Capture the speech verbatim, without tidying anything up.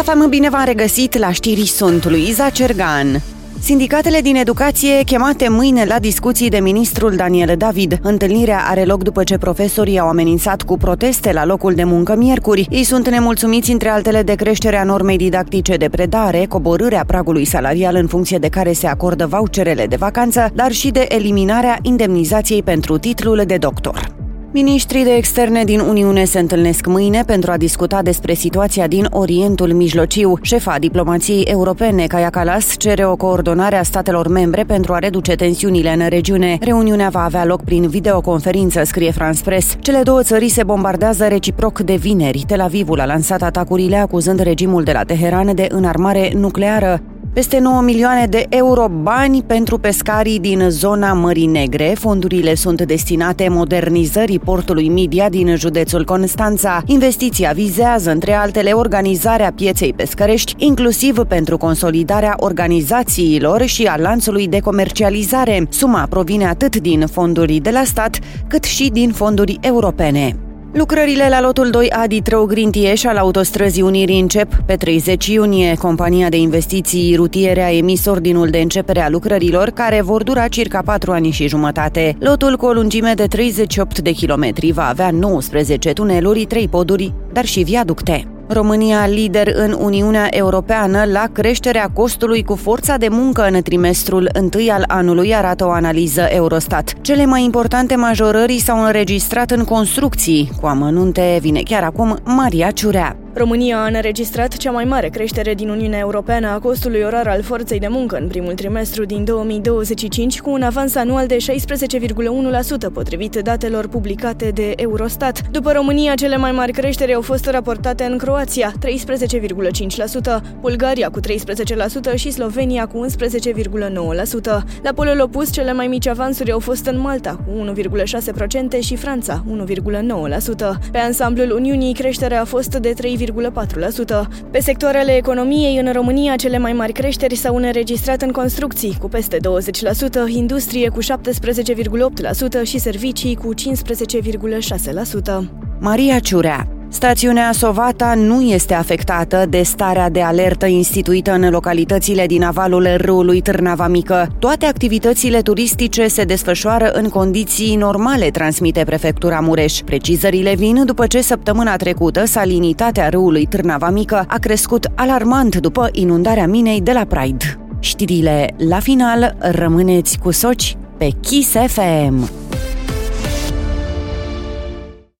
F M, bine v-am regăsit la știri, sunt Luiza Cergan. Sindicatele din educație chemate mâine la discuții de ministrul Daniel David. Întâlnirea are loc după ce profesorii au amenințat cu proteste la locul de muncă miercuri. Ei sunt nemulțumiți, între altele, de creșterea normei didactice de predare, coborârea pragului salarial în funcție de care se acordă voucherele de vacanță, dar și de eliminarea indemnizației pentru titlul de doctor. Ministrii de externe din Uniune se întâlnesc mâine pentru a discuta despre situația din Orientul Mijlociu. Șefa diplomației europene, Kaja Kallas, cere o coordonare a statelor membre pentru a reduce tensiunile în regiune. Reuniunea va avea loc prin videoconferință, scrie France Press. Cele două țări se bombardează reciproc de vineri. Tel Avivul a lansat atacurile acuzând regimul de la Teheran de înarmare nucleară. Peste nouă milioane de euro bani pentru pescarii din zona Mării Negre. Fondurile sunt destinate modernizării portului Midia din județul Constanța. Investiția vizează, între altele, organizarea pieței pescărești, inclusiv pentru consolidarea organizațiilor și a lanțului de comercializare. Suma provine atât din fonduri de la stat, cât și din fonduri europene. Lucrările la lotul doi A Ditrău-Grintieș al autostrăzii Unirii încep pe treizeci iunie. Compania de investiții rutiere a emis ordinul de începere a lucrărilor, care vor dura circa patru ani și jumătate. Lotul, cu o lungime de treizeci și opt de kilometri, va avea nouăsprezece tuneluri, trei poduri, dar și viaducte. România, lider în Uniunea Europeană la creșterea costului cu forța de muncă în trimestrul întâi al anului, arată o analiză Eurostat. Cele mai importante majorări s-au înregistrat în construcții. Cu amănunte vine chiar acum Maria Ciurea. România a înregistrat cea mai mare creștere din Uniunea Europeană a costului orar al forței de muncă în primul trimestru din două mii douăzeci și cinci, cu un avans anual de șaisprezece virgulă unu la sută, potrivit datelor publicate de Eurostat. După România, cele mai mari creșteri au fost raportate în Croația, treisprezece virgulă cinci la sută, Bulgaria cu treisprezece la sută și Slovenia cu unsprezece virgulă nouă la sută. La polul opus, cele mai mici avansuri au fost în Malta, cu unu virgulă șase la sută, și Franța, unu virgulă nouă la sută. Pe ansamblul Uniunii, creșterea a fost de trei virgulă patru la sută. Pe sectoarele economiei, în România, cele mai mari creșteri s-au înregistrat în construcții, cu peste douăzeci la sută, industrie cu șaptesprezece virgulă opt la sută și servicii cu cincisprezece virgulă șase la sută. Maria Ciurea. Stațiunea Sovata nu este afectată de starea de alertă instituită în localitățile din avalul râului Târnava Mică. Toate activitățile turistice se desfășoară în condiții normale, transmite prefectura Mureș. Precizările vin după ce săptămâna trecută salinitatea râului Târnava Mică a crescut alarmant după inundarea minei de la Praid. Știrile la final, rămâneți cu Soci pe Kiss F M.